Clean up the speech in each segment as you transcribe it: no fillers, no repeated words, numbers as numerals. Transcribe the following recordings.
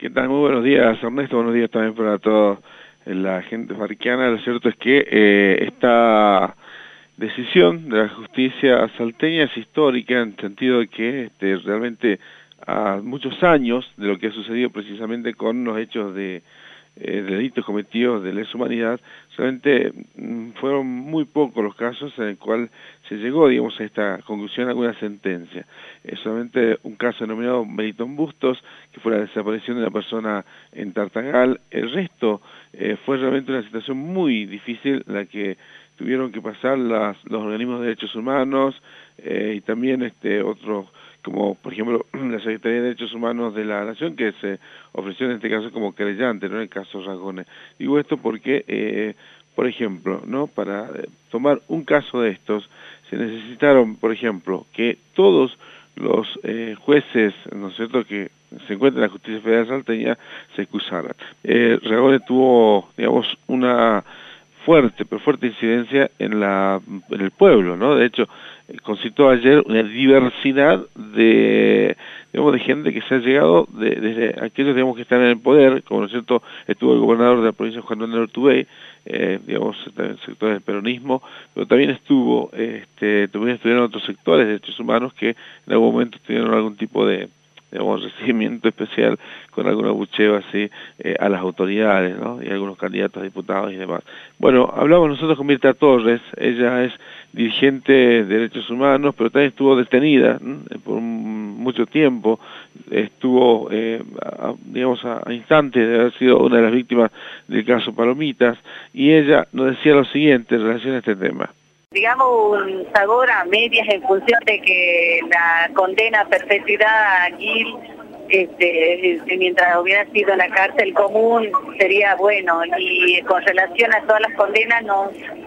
¿Qué tal? Muy buenos días, Ernesto. Buenos días también para toda la gente farquiana. Lo cierto es que esta decisión de la justicia salteña es histórica en el sentido de que realmente a muchos años de lo que ha sucedido precisamente con los hechos de delitos cometidos de lesa humanidad, solamente fueron muy pocos los casos en el cual se llegó, digamos, a esta conclusión, a alguna sentencia. Solamente un caso denominado Melitón Bustos, que fue la desaparición de una persona en Tartagal. El resto fue realmente una situación muy difícil la que tuvieron que pasar los organismos de derechos humanos y también otros, como por ejemplo la Secretaría de Derechos Humanos de la Nación, que se ofreció en este caso como querellante, no en el caso Rasgones. Digo esto porque, por ejemplo, ¿no? Para tomar un caso de estos, se necesitaron, por ejemplo, que todos los jueces, ¿no es cierto?, que se encuentran en la Justicia Federal salteña, se excusaran. Rasgones tuvo, digamos, una fuerte incidencia en el pueblo, ¿no? De hecho, concitó ayer una diversidad de, digamos, de gente que se ha llegado desde aquellos, digamos, que están en el poder, como, ¿no es cierto?, estuvo el gobernador de la provincia Juan Manuel Urtubey, digamos, en el sector del peronismo, pero también también estuvieron otros sectores de derechos humanos que en algún momento tuvieron algún tipo de, digamos, recibimiento especial con alguna bucheo así a las autoridades, ¿no? Y algunos candidatos a diputados y demás. Bueno, hablamos nosotros con Mirta Torres. Ella es dirigente de derechos humanos, pero también estuvo detenida por mucho tiempo, estuvo, digamos, a instantes de haber sido una de las víctimas del caso Palomitas, y ella nos decía lo siguiente en relación a este tema. Digamos, un sabor a medias en función de que la condena a perpetuidad a Gil, mientras hubiera sido en la cárcel común, sería bueno. Y con relación a todas las condenas, no,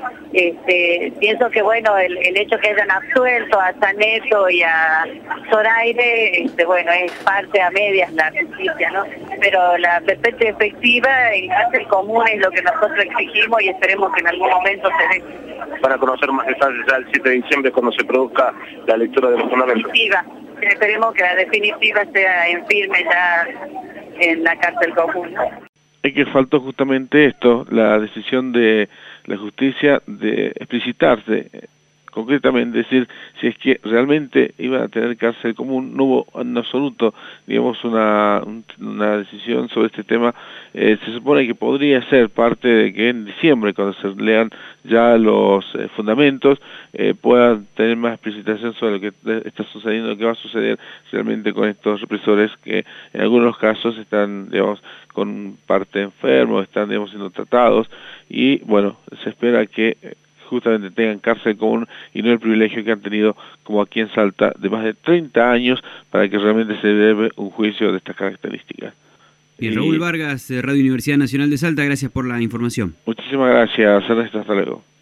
pienso que, bueno, el hecho que hayan absuelto a Saneto y a Zoraire, bueno, es parte a medias la justicia, ¿no? Pero la perpetua efectiva en cárcel común es lo que nosotros exigimos y esperemos que en algún momento se dé. Para conocer más detalles ya el 7 de diciembre cuando se produzca la lectura de los fundamentos. Esperemos que la definitiva sea en firme ya en la cárcel común. Es que faltó justamente esto, la decisión de la justicia de explicitarse concretamente, decir si es que realmente iban a tener cárcel común. No hubo en absoluto, digamos, una decisión sobre este tema. Se supone que podría ser parte de que en diciembre, cuando se lean ya los fundamentos, puedan tener más explicitación sobre lo que está sucediendo, lo que va a suceder realmente con estos represores que en algunos casos están, digamos, con parte enfermos, están, digamos, siendo tratados, y bueno, se espera que justamente tengan cárcel común y no el privilegio que han tenido, como aquí en Salta, de más de 30 años para que realmente se debe un juicio de estas características. Bien, Raúl Vargas, Radio Universidad Nacional de Salta, gracias por la información. Muchísimas gracias, Ernesto, hasta luego.